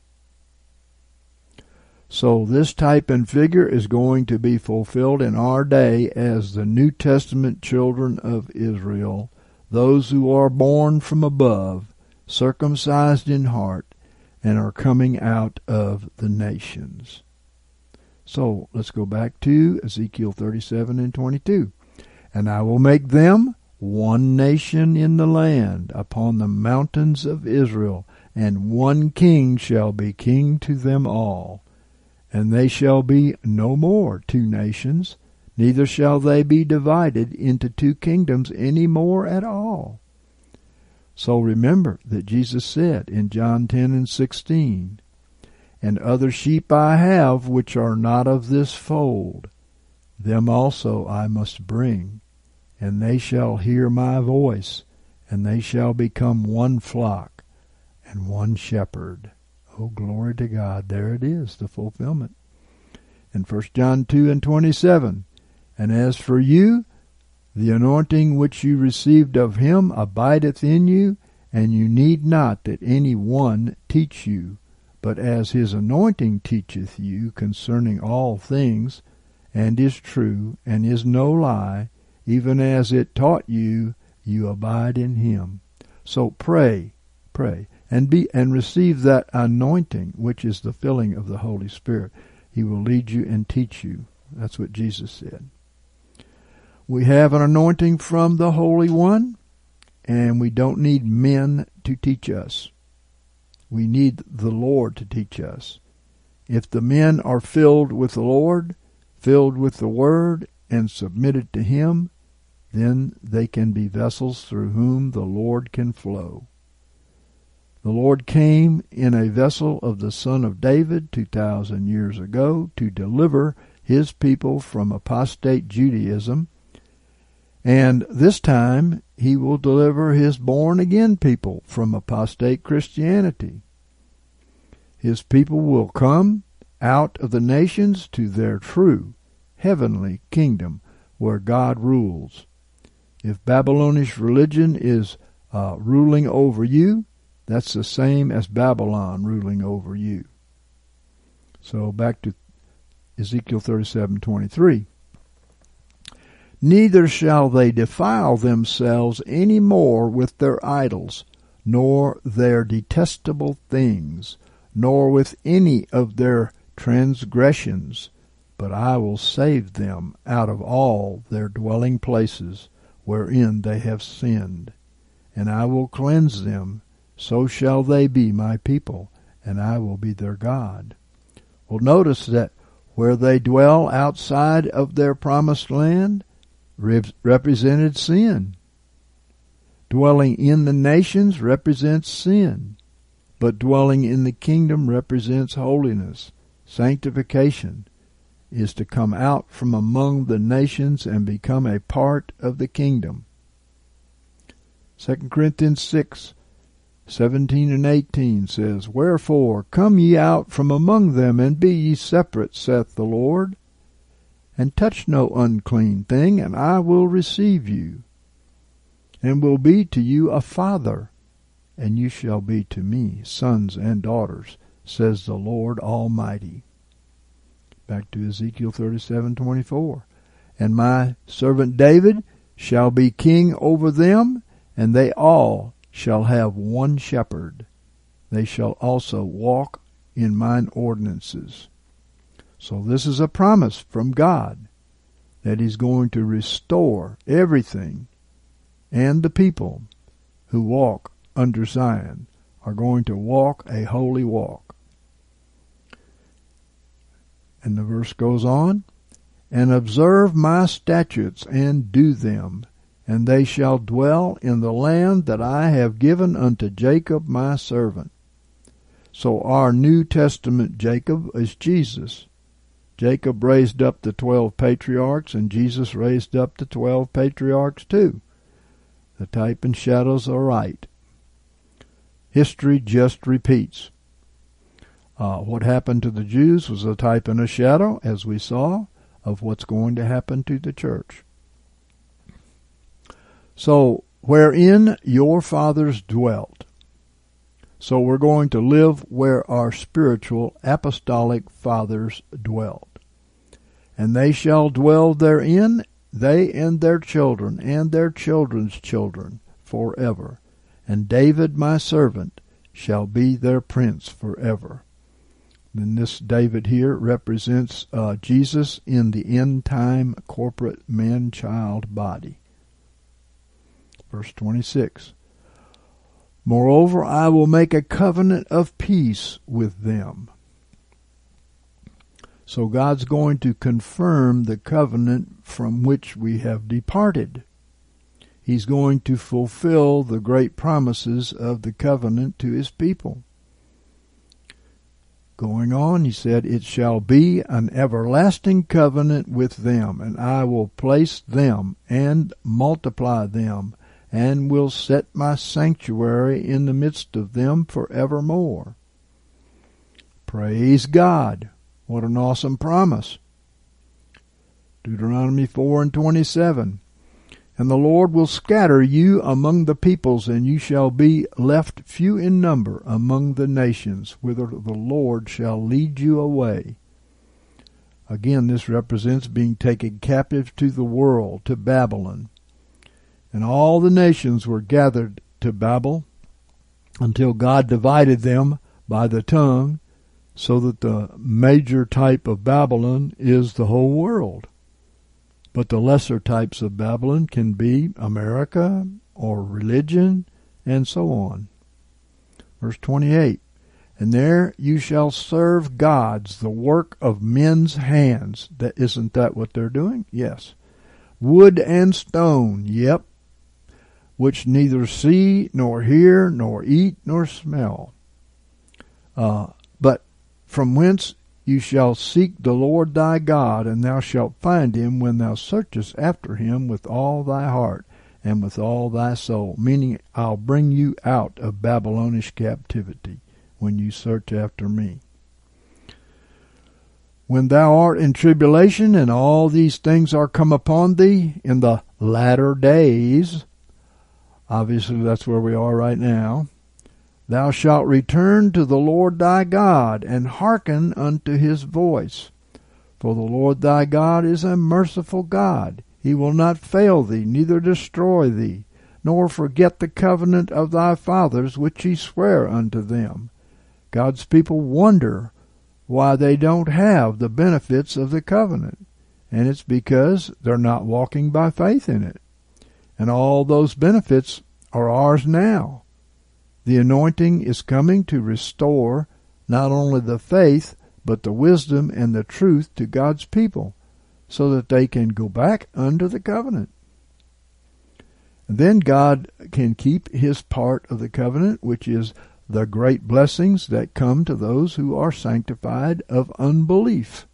So this type and figure is going to be fulfilled in our day as the New Testament children of Israel, those who are born from above, circumcised in heart, and are coming out of the nations. So let's go back to Ezekiel thirty-seven and twenty-two. And I will make them one nation in the land upon the mountains of Israel, and one king shall be king to them all. And they shall be no more two nations, neither shall they be divided into two kingdoms any more at all. So remember that Jesus said in John ten and sixteen, "And other sheep I have which are not of this fold, them also I must bring, and they shall hear my voice, and they shall become one flock and one shepherd." Oh, glory to God. There it is, the fulfillment. In First John two and twenty-seven, "And as for you, the anointing which you received of him abideth in you, and you need not that any one teach you, but as his anointing teacheth you concerning all things, and is true, and is no lie, even as it taught you, you abide in him." So pray, pray, and be and receive that anointing, which is the filling of the Holy Spirit. He will lead you and teach you. That's what Jesus said. We have an anointing from the Holy One, and we don't need men to teach us. We need the Lord to teach us. If the men are filled with the Lord, filled with the Word, and submitted to Him, then they can be vessels through whom the Lord can flow. The Lord came in a vessel of the Son of David two thousand years ago to deliver His people from apostate Judaism, and this time He will deliver His born-again people from apostate Christianity. His people will come out of the nations to their true heavenly kingdom where God rules. If Babylonish religion is uh, ruling over you, that's the same as Babylon ruling over you. So back to Ezekiel thirty-seven twenty-three. "Neither shall they defile themselves any more with their idols, nor their detestable things, nor with any of their transgressions, but I will save them out of all their dwelling places wherein they have sinned, and I will cleanse them. So shall they be my people, and I will be their God." Well, notice that where they dwell outside of their promised land represented sin. Dwelling in the nations represents sin, but dwelling in the kingdom represents holiness. Sanctification is to come out from among the nations and become a part of the kingdom. Second Corinthians six seventeen and eighteen says, "Wherefore come ye out from among them, and be ye separate, saith the Lord, and touch no unclean thing, and I will receive you, and will be to you a father, and you shall be to me sons and daughters, says the Lord Almighty." Back to Ezekiel thirty-seven twenty-four. "And my servant David shall be king over them, and they all shall have one shepherd. They shall also walk in mine ordinances." So this is a promise from God that He's going to restore everything, and the people who walk under Zion are going to walk a holy walk. And the verse goes on, "And observe my statutes and do them, and they shall dwell in the land that I have given unto Jacob my servant." So our New Testament Jacob is Jesus. Jacob raised up the twelve patriarchs, and Jesus raised up the twelve patriarchs too. The type and shadows are right. History just repeats. Uh, what happened to the Jews was a type and a shadow, as we saw, of what's going to happen to the church. So, wherein your fathers dwelt. So we're going to live where our spiritual apostolic fathers dwelt. "And they shall dwell therein, they and their children, and their children's children, forever. And David my servant shall be their prince forever." Then this David here represents uh, Jesus in the end-time corporate man-child body. Verse twenty-six. "Moreover, I will make a covenant of peace with them." So God's going to confirm the covenant from which we have departed. He's going to fulfill the great promises of the covenant to his people. Going on, he said, "It shall be an everlasting covenant with them, and I will place them and multiply them, and will set my sanctuary in the midst of them forevermore." Praise God. What an awesome promise. Deuteronomy four and twenty-seven. "And the Lord will scatter you among the peoples, and you shall be left few in number among the nations, whither the Lord shall lead you away." Again, this represents being taken captive to the world, to Babylon. And all the nations were gathered to Babel until God divided them by the tongue, so that the major type of Babylon is the whole world. But the lesser types of Babylon can be America or religion and so on. Verse twenty-eight, "And there you shall serve gods, the work of men's hands." That, isn't that what they're doing? Yes. "Wood and stone," yep, "which neither see, nor hear, nor eat, nor smell. Uh, but from whence you shall seek the Lord thy God, and thou shalt find him when thou searchest after him with all thy heart and with all thy soul." Meaning, I'll bring you out of Babylonish captivity when you search after me. "When thou art in tribulation, and all these things are come upon thee in the latter days," obviously that's where we are right now, "thou shalt return to the Lord thy God, and hearken unto his voice. For the Lord thy God is a merciful God. He will not fail thee, neither destroy thee, nor forget the covenant of thy fathers which he sware unto them." God's people wonder why they don't have the benefits of the covenant, and it's because they're not walking by faith in it. And all those benefits are ours now. The anointing is coming to restore not only the faith, but the wisdom and the truth to God's people, so that they can go back under the covenant. And then God can keep his part of the covenant, which is the great blessings that come to those who are sanctified of unbelief.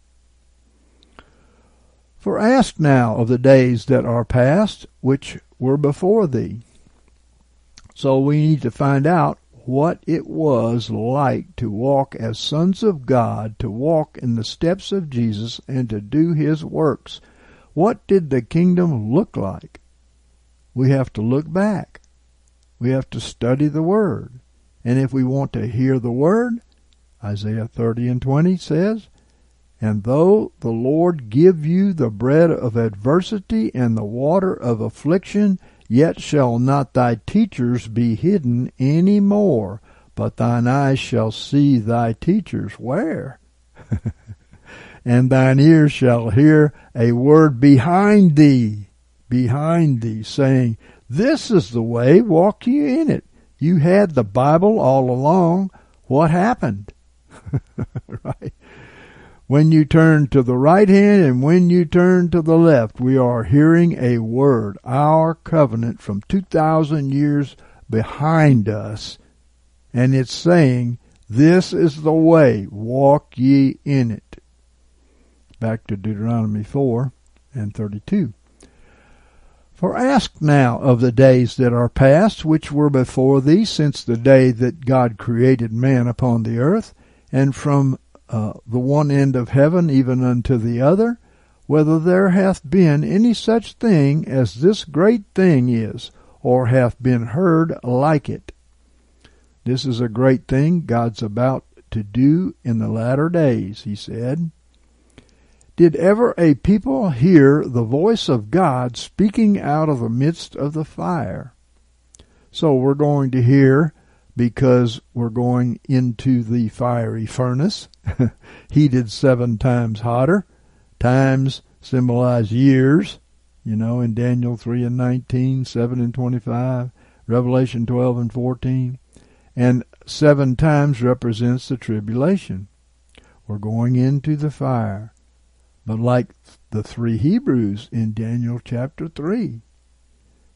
"For ask now of the days that are past, which were before thee." So we need to find out what it was like to walk as sons of God, to walk in the steps of Jesus, and to do his works. What did the kingdom look like? We have to look back. We have to study the Word. And if we want to hear the Word, Isaiah thirty and twenty says, "And though the Lord give you the bread of adversity and the water of affliction, yet shall not thy teachers be hidden any more, but thine eyes shall see thy teachers." Where? "And thine ears shall hear a word behind thee, behind thee, saying, This is the way, walk ye in it." You had the Bible all along. What happened? Right? When you turn to the right hand and when you turn to the left, we are hearing a word, our covenant from two thousand years behind us. And it's saying, this is the way, walk ye in it. Back to Deuteronomy four and thirty-two. "For ask now of the days that are past, which were before thee, since the day that God created man upon the earth, and from uh, the one end of heaven even unto the other, whether there hath been any such thing as this great thing is, or hath been heard like it." This is a great thing God's about to do in the latter days, he said. "Did ever a people hear the voice of God speaking out of the midst of the fire?" So we're going to hear, because we're going into the fiery furnace, heated seven times hotter. Times symbolize years, you know, in Daniel three and nineteen, seven and twenty-five, Revelation twelve and fourteen. And seven times represents the tribulation. We're going into the fire. But like the three Hebrews in Daniel chapter three,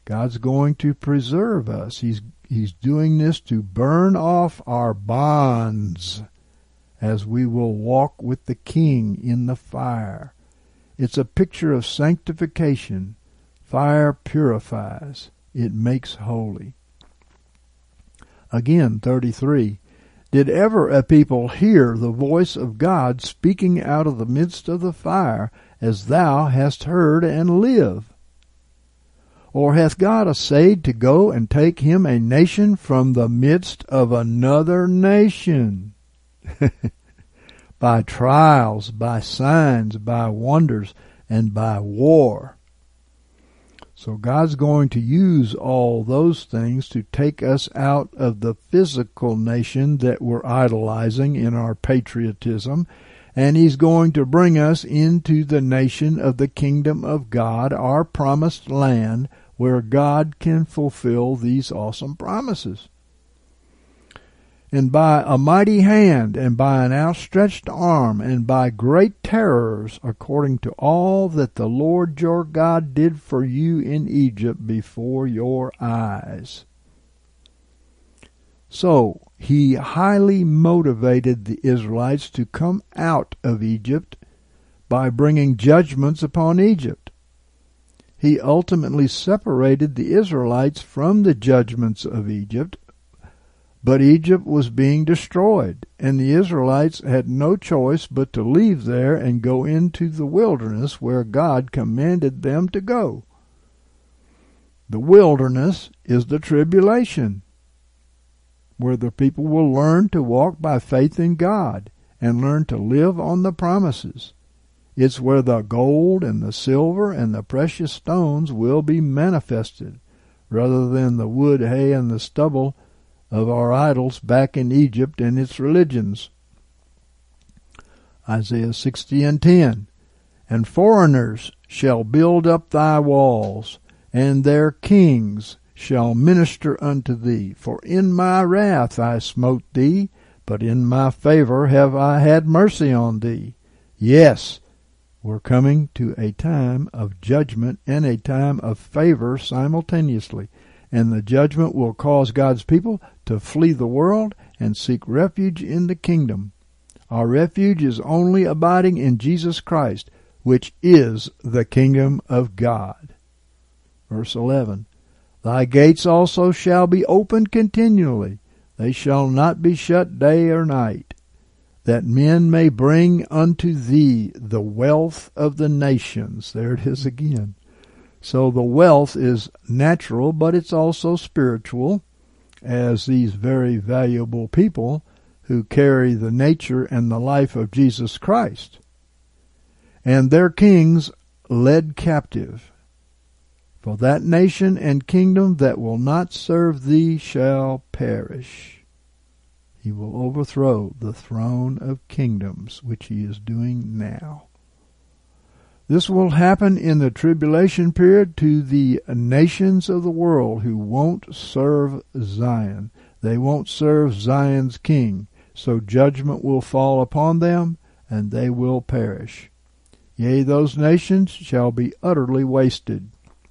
God's going to preserve us. He's, he's doing this to burn off our bonds as we will walk with the King in the fire. It's a picture of sanctification. Fire purifies. It makes holy. Again, thirty-three. Did ever a people hear the voice of God speaking out of the midst of the fire, as thou hast heard, and live? Or hath God essayed to go and take him a nation from the midst of another nation? By trials, by signs, by wonders, and by war. So God's going to use all those things to take us out of the physical nation that we're idolizing in our patriotism, and he's going to bring us into the nation of the kingdom of God, our promised land, where God can fulfill these awesome promises. And by a mighty hand, and by an outstretched arm, and by great terrors, according to all that the Lord your God did for you in Egypt before your eyes. So he highly motivated the Israelites to come out of Egypt by bringing judgments upon Egypt. He ultimately separated the Israelites from the judgments of Egypt, but Egypt was being destroyed, and the Israelites had no choice but to leave there and go into the wilderness where God commanded them to go. The wilderness is the tribulation, where the people will learn to walk by faith in God and learn to live on the promises. It's where the gold and the silver and the precious stones will be manifested, rather than the wood, hay, and the stubble of our idols back in Egypt and its religions. Isaiah sixty and ten. And foreigners shall build up thy walls, and their kings shall minister unto thee. For in my wrath I smote thee, but in my favor have I had mercy on thee. Yes, we're coming to a time of judgment and a time of favor simultaneously. And the judgment will cause God's people to flee the world and seek refuge in the kingdom. Our refuge is only abiding in Jesus Christ, which is the kingdom of God. Verse eleven. Thy gates also shall be opened continually. They shall not be shut day or night, that men may bring unto thee the wealth of the nations. There it is again. So the wealth is natural, but it's also spiritual, as these very valuable people who carry the nature and the life of Jesus Christ. And their kings led captive. For that nation and kingdom that will not serve thee shall perish. He will overthrow the throne of kingdoms, which he is doing now. This will happen in the tribulation period to the nations of the world who won't serve Zion. They won't serve Zion's king. So judgment will fall upon them, and they will perish. Yea, those nations shall be utterly wasted.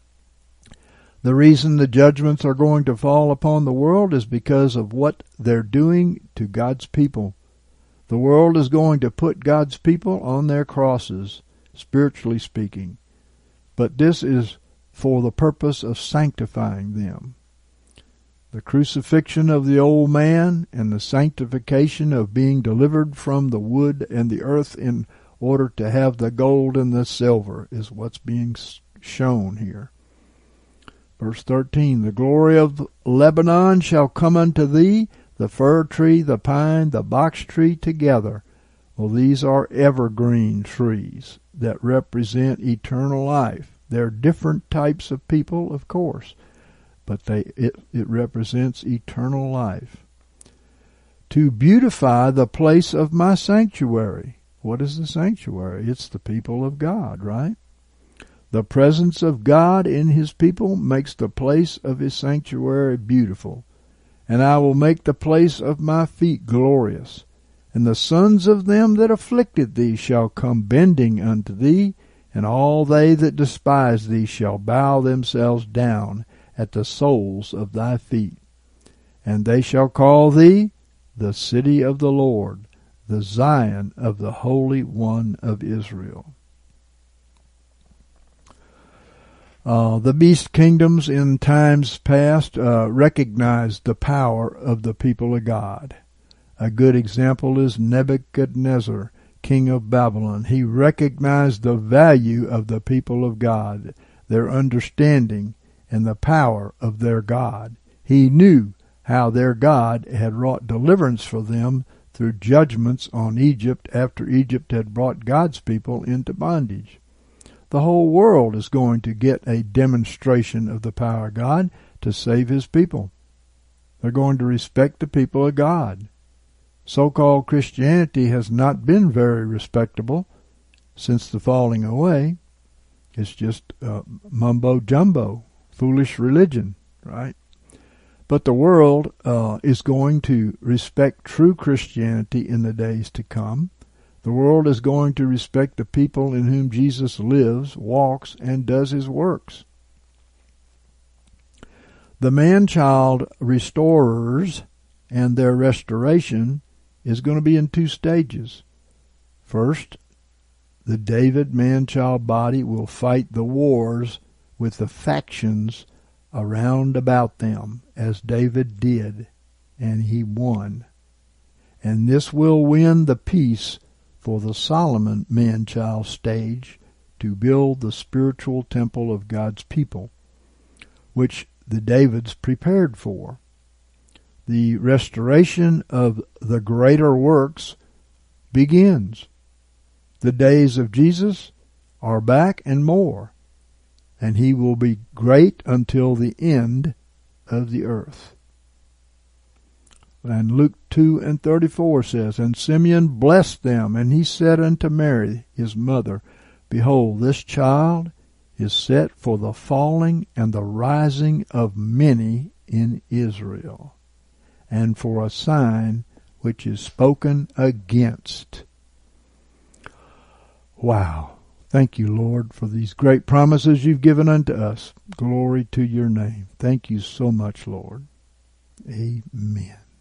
The reason the judgments are going to fall upon the world is because of what they're doing to God's people. The world is going to put God's people on their crosses, spiritually speaking. But this is for the purpose of sanctifying them. The crucifixion of the old man and the sanctification of being delivered from the wood and the earth in order to have the gold and the silver is what's being shown here. Verse thirteen, the glory of Lebanon shall come unto thee, the fir tree, the pine, the box tree together. Well, these are evergreen trees that represent eternal life. They're different types of people, of course, but they it, it represents eternal life. To beautify the place of my sanctuary. What is the sanctuary? It's the people of God, right? The presence of God in his people makes the place of his sanctuary beautiful. And I will make the place of my feet glorious. And the sons of them that afflicted thee shall come bending unto thee, and all they that despise thee shall bow themselves down, at the soles of thy feet. And they shall call thee the city of the Lord, the Zion of the Holy One of Israel. Uh, the beast kingdoms in times past uh, recognized the power of the people of God. A good example is Nebuchadnezzar, king of Babylon. He recognized the value of the people of God, their understanding, and the power of their God. He knew how their God had wrought deliverance for them through judgments on Egypt after Egypt had brought God's people into bondage. The whole world is going to get a demonstration of the power of God to save his people. They're going to respect the people of God. So-called Christianity has not been very respectable since the falling away. It's just uh, mumbo-jumbo, foolish religion, right? But the world uh, is going to respect true Christianity in the days to come. The world is going to respect the people in whom Jesus lives, walks, and does his works. The man-child restorers and their restoration is going to be in two stages. First, the David man-child body will fight the wars with the factions around about them, as David did, and he won. And this will win the peace for the Solomon man-child stage to build the spiritual temple of God's people, which the Davids prepared for. The restoration of the greater works begins. The days of Jesus are back and more, and he will be great until the end of the earth. And Luke two and thirty-four says, And Simeon blessed them, and he said unto Mary his mother, Behold, this child is set for the falling and the rising of many in Israel, and for a sign which is spoken against. Wow. Thank you, Lord, for these great promises you've given unto us. Glory to your name. Thank you so much, Lord. Amen.